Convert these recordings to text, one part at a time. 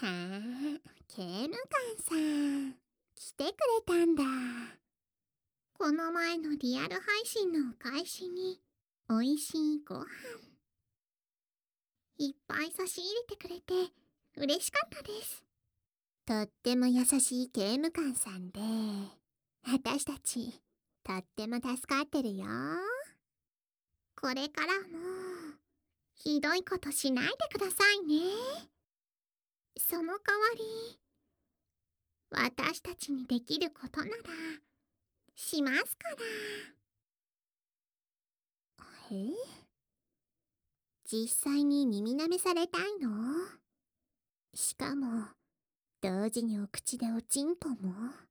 はあ、刑務官さん、来てくれたんだ。この前のリアル配信のお返しに、おいしいご飯。いっぱい差し入れてくれて、嬉しかったです。とっても優しい刑務官さんで、私たち、とっても助かってるよ。これからも、ひどいことしないでくださいね。その代わり、私たちにできることなら、しますから。実際に耳舐めされたいの？しかも、同時にお口でおちんぽも？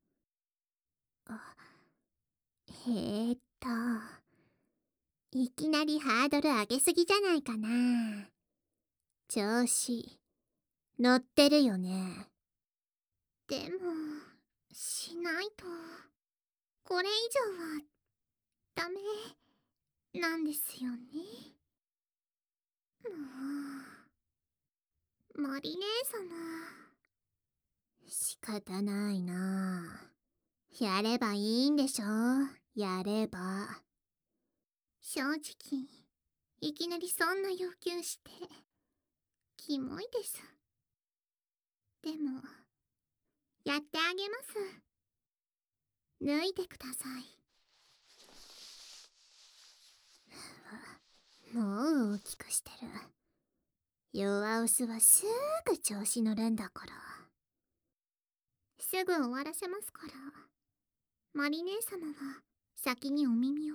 いきなりハードル上げすぎじゃないかな。調子、乗ってるよね。でも、しないと、これ以上は、ダメ、なんですよね。マリ姉様。仕方ないな。やればいいんでしょ？やれば。正直、いきなりそんな要求して、キモいです。でも、やってあげます。脱いでください。もう大きくしてる。弱オスはすぐ調子乗るんだから。すぐ終わらせますから。マリ姉様は先にお耳を。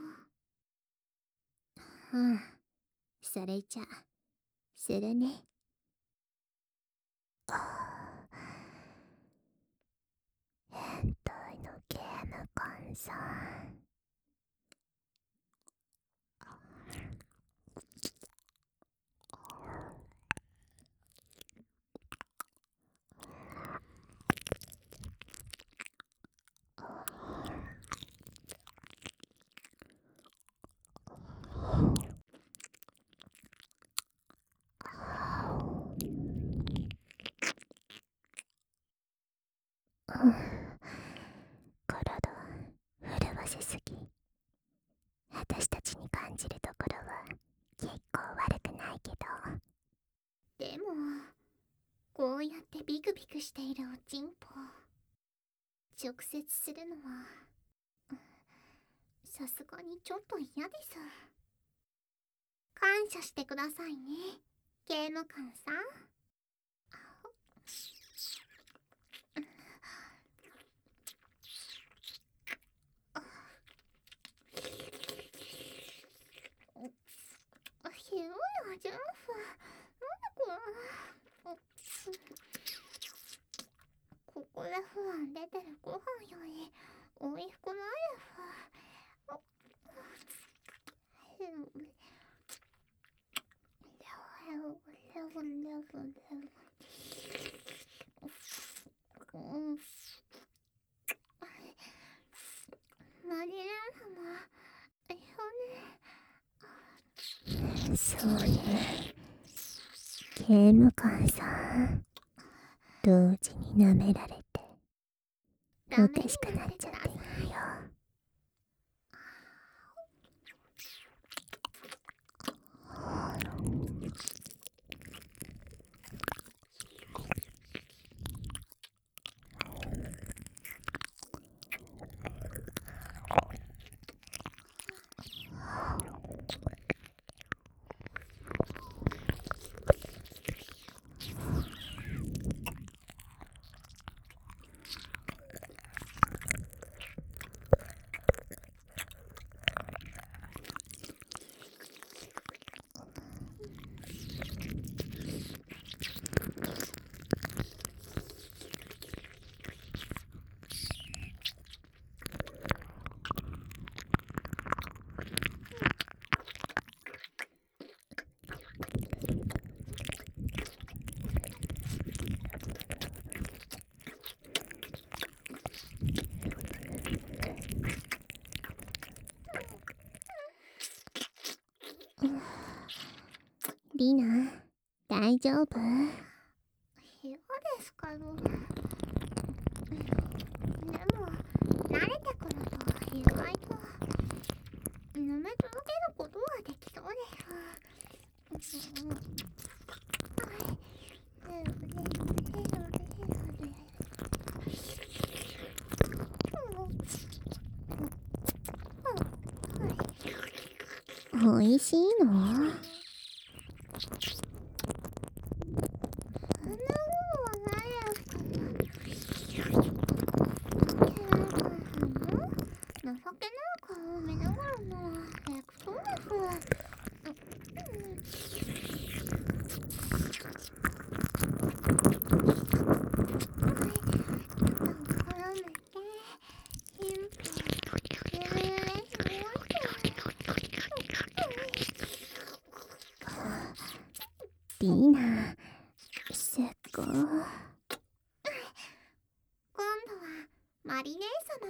それじゃ、するね。変態のゲーム感さん。体震わせすぎ。私たちに感じるところは結構悪くないけど。でも、こうやってビクビクしているおちんぽ直接するのはさすがにちょっと嫌です。感謝してくださいね、刑務官さん。ひどいわ、ジャンフ。なんだこれ。ここで普段出てるご飯よりおいしくないです。マリレン様、そうね。刑務官さん、同時に舐められておかしくなっちゃっているよ。リナ、大丈夫？嫌でですけど。でも慣れてくると意外と舐め続けることはできそうです。おいしいの？情けない顔を見ながらなら平気そうです。リーナ、すっごい。今度はマリ姉様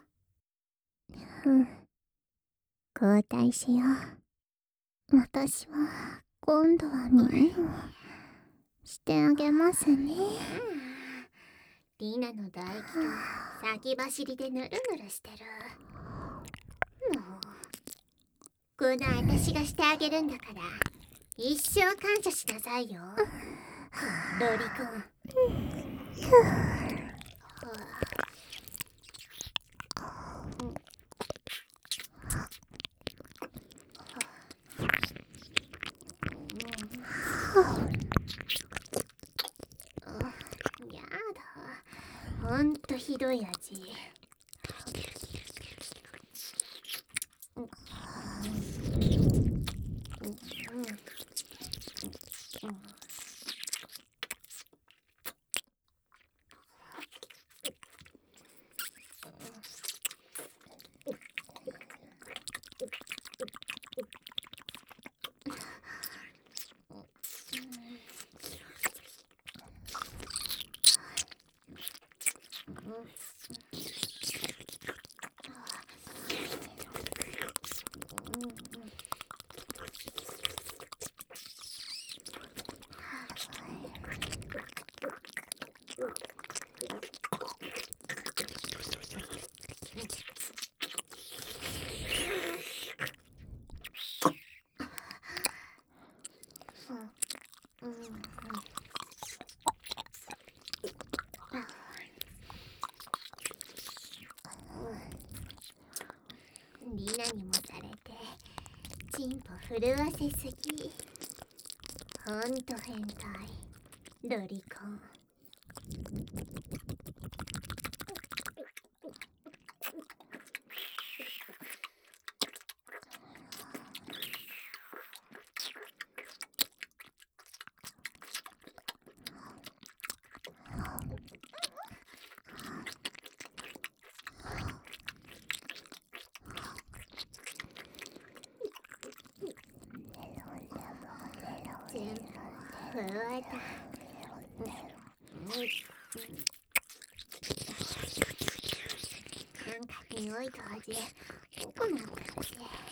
も。交代しよう。私は今度は耳をしてあげますね。リーナの唾液と先走りでヌルヌルしてる。もうこの私がしてあげるんだから一生感謝しなさいよ、ロリコン。やだ、ほんとひどい味。リナにもされてチンポ震わせすぎ。ほんと変態ロリコン。全部震えた。なんか匂いと味濃くなってるし、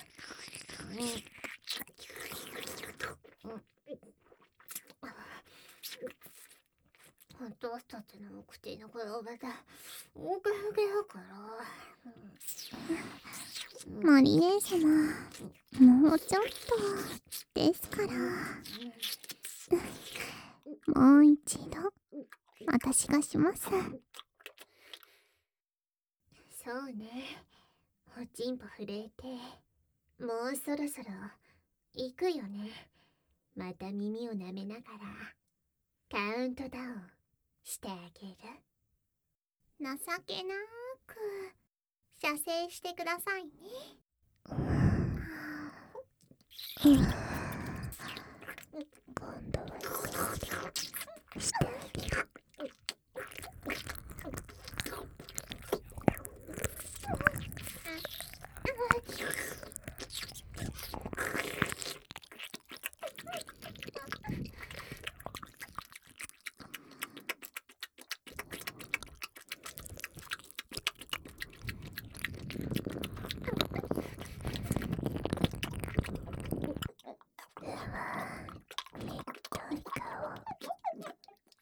私たちの口の転がが奥向けだから。マリ姉様、もうちょっとですから。もう一度私がします。そうね、おちんぽ震えてもうそろそろ行くよね。また耳を舐めながらカウントダウンしてあげる。情けなく射精してくださいね。今度はしてあげる。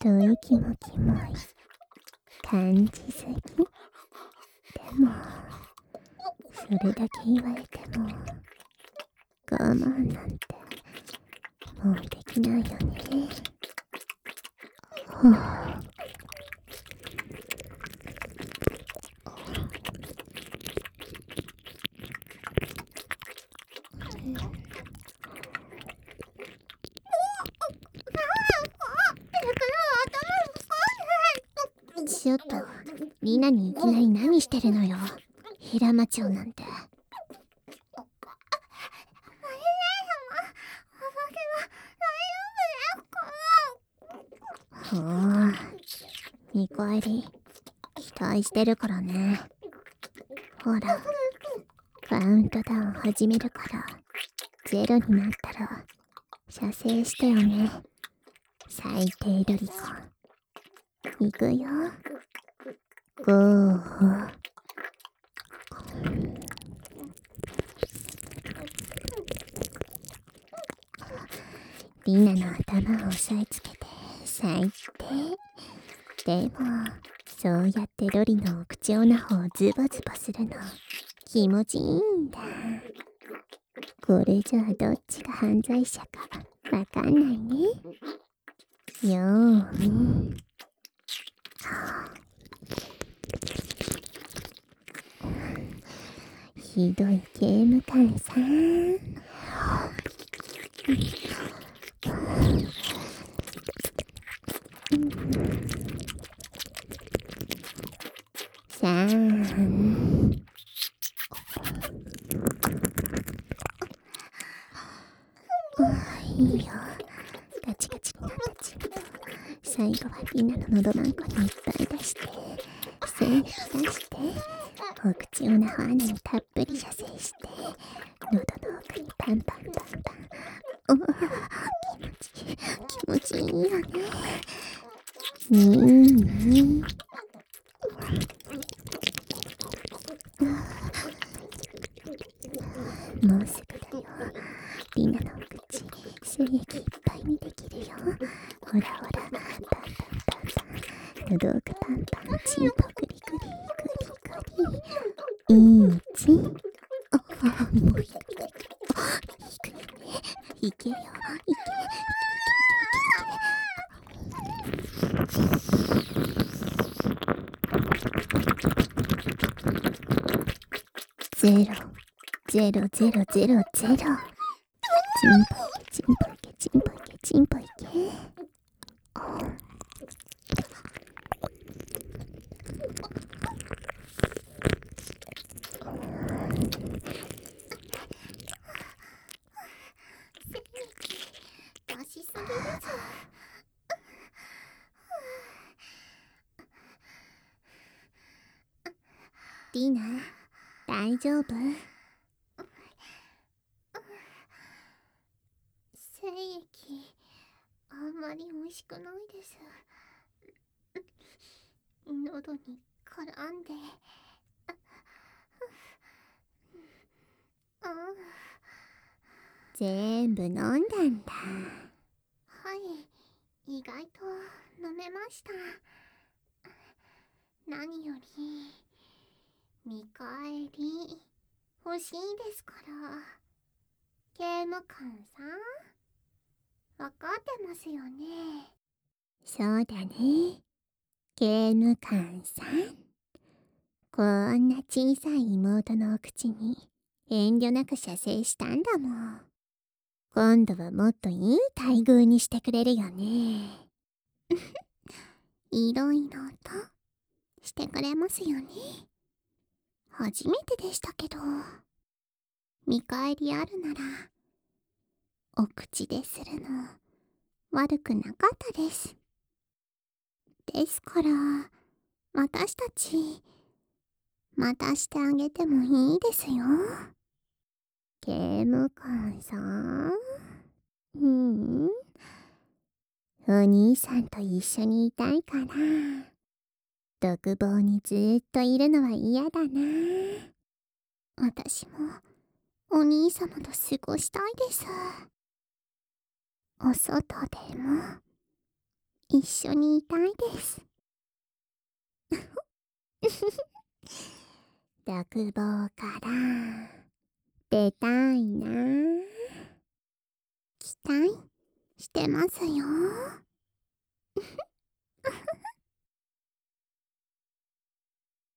一息もキモい感じすぎ。でもそれだけ言われても我慢なんてもうできないよね。はあ、ちょっとリナにいきなり何してるのよ、平間町なんて。ほう、見返り期待してるからね。ほら、カウントダウン始めるからゼロになったら射精してよね、最低ドリコン。いくよ、5。リナの頭を押さえつけて最低。でもそうやってロリのお口オナホをズボズボするの気持ちいいんだ。これじゃあどっちが犯罪者かわかんないね。よーみ。ひどい刑務官さん。いいよ、ガチガチになったチンポ。最後はリナの喉マンコにいっぱい出して精液出してお口をナホ穴にたっぷり射精して喉の奥にパンパンパンパン。気持ちいいよね。もうすぐだよ、リナのお口精液いっぱいにできるよ。ほらほら、パンパンパンパン、喉奥パンパン、チンポグリグリグリグリ。1。あ、もういくよね、いけよ、いけ。00000。チンポいけ、チンポいけ、チンポいけ。出しすぎです。ディナ、大丈夫？精液あんまり美味しくないです。喉に絡んで全部飲んだんだ。はい、意外と飲めました。何より見返り欲しいですから。刑務官さん、わかってますよね。そうだね、刑務官さん。こんな小さい妹のお口に遠慮なく射精したんだもん。今度はもっといい待遇にしてくれるよね。いろいろとしてくれますよね。初めてでしたけど、見返りあるならお口でするの悪くなかったです。ですから私たちまたしてあげてもいいですよ、刑務官さん。お兄さんと一緒にいたいから独房にずーっといるのは嫌だな。私もお兄様と過ごしたいです。お外でも一緒にいたいです。独房から出たいな。期待してますよ。